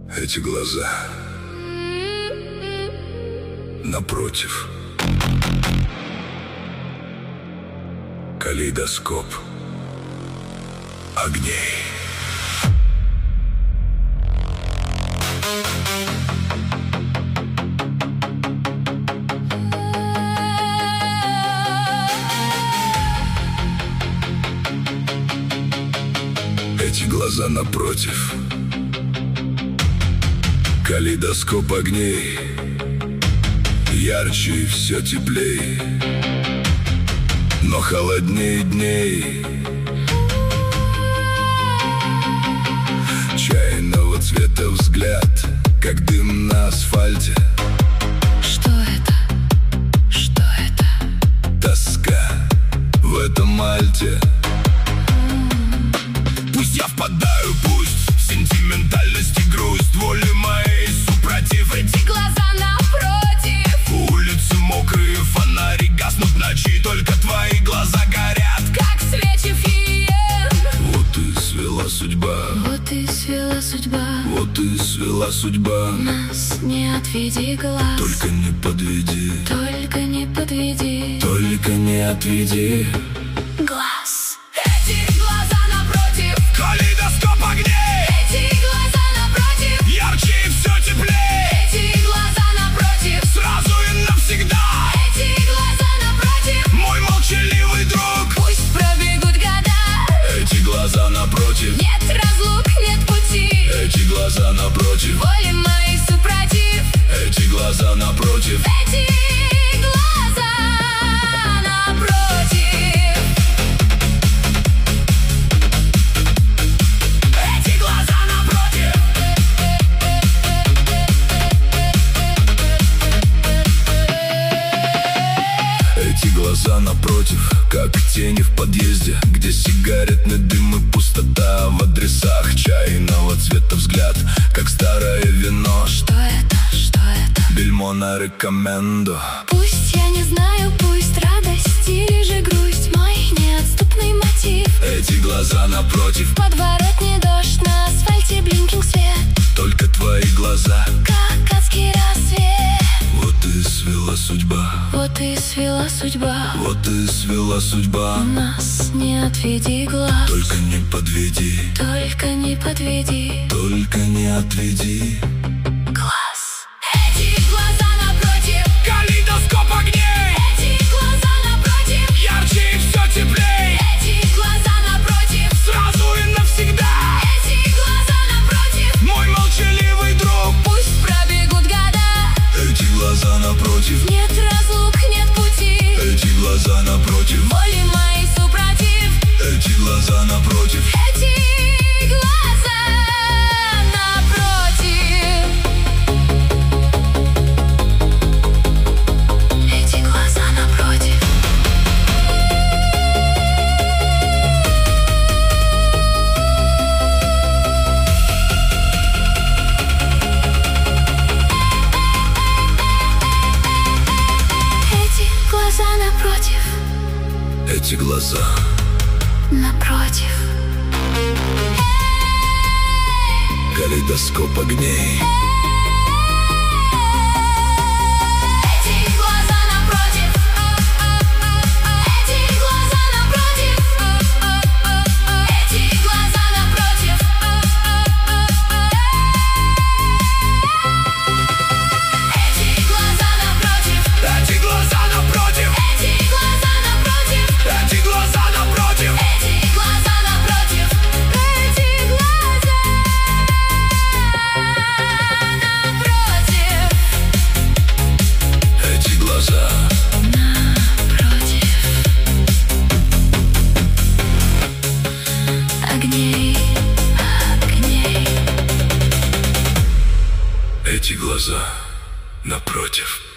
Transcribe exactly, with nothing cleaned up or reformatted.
Эти глаза напротив. Калейдоскоп огней. Эти глаза напротив. Калейдоскоп огней. Ярче и все теплей, но холоднее дней. Чайного цвета взгляд, как дым на асфальте. Что это? Что это? Тоска в этом Мальте. Пусть я впадаю, пусть в сентиментальность и грусть, воли моей супротив. Эти глаза напротив. Улицы мокрые, фонари гаснут в ночи, только твои глаза горят, как свечи фиен. Вот и свела судьба. Вот и свела судьба. Вот и свела судьба. Нас не отведи глаз. Только не подведи. Только не подведи. Только не отведи глаз. Эти глаза напротив. Калейдоскоп огней. Эти глаза напротив. Ярче и все теплей. Эти глаза напротив. Сразу и навсегда. Эти глаза напротив. Мой молчаливый друг. Пусть пробегут года. Эти глаза напротив. Нет разлук, нет пути. Эти глаза напротив. Воли мои супротив. Эти глаза напротив. Эти глаза напротив. Эти глаза напротив. Эти глаза напротив, как тени в подъезде, где сигаретный дым и пустота. В адресах чайного цвета взгляд, как старое вино. Что это? Что это? Бельмо на рекоменду. Пусть я не знаю, пусть радость или же грусть мой неотступный мотив. Эти глаза напротив. Подворотни дождь, на асфальте блинкинг свет. Только твои глаза, как адский рассвет. вот и свела судьба. Вот и свела судьба. Вот и свела судьба. Нас не отведи глаз. Только не подведи. Только не подведи Только не отведи глаз. Эти глаза напротив. Калейдоскоп огней. Эти глаза напротив. Ярче и все теплей. Эти глаза напротив. Сразу и навсегда. Эти глаза напротив. Мой молчаливый друг. Пусть пробегут года. Эти глаза напротив. Нет разлук, нет пути. Эти глаза напротив. Воли мои супротив. Эти глаза напротив. Эти глаза напротив. Эти глаза напротив. Эти глаза напротив. Эти глаза Напротив. Калейдоскоп огней. Эти глаза напротив. Эти глаза напротив. Эти глаза напротив. Эти глаза напротив. Эти глаза напротив. Эти глаза напротив. Эти глаза напротив. Эти глаза напротив. Эти глаза напротив. Эти глаза Напротив. Огней, огней. Эти глаза напротив.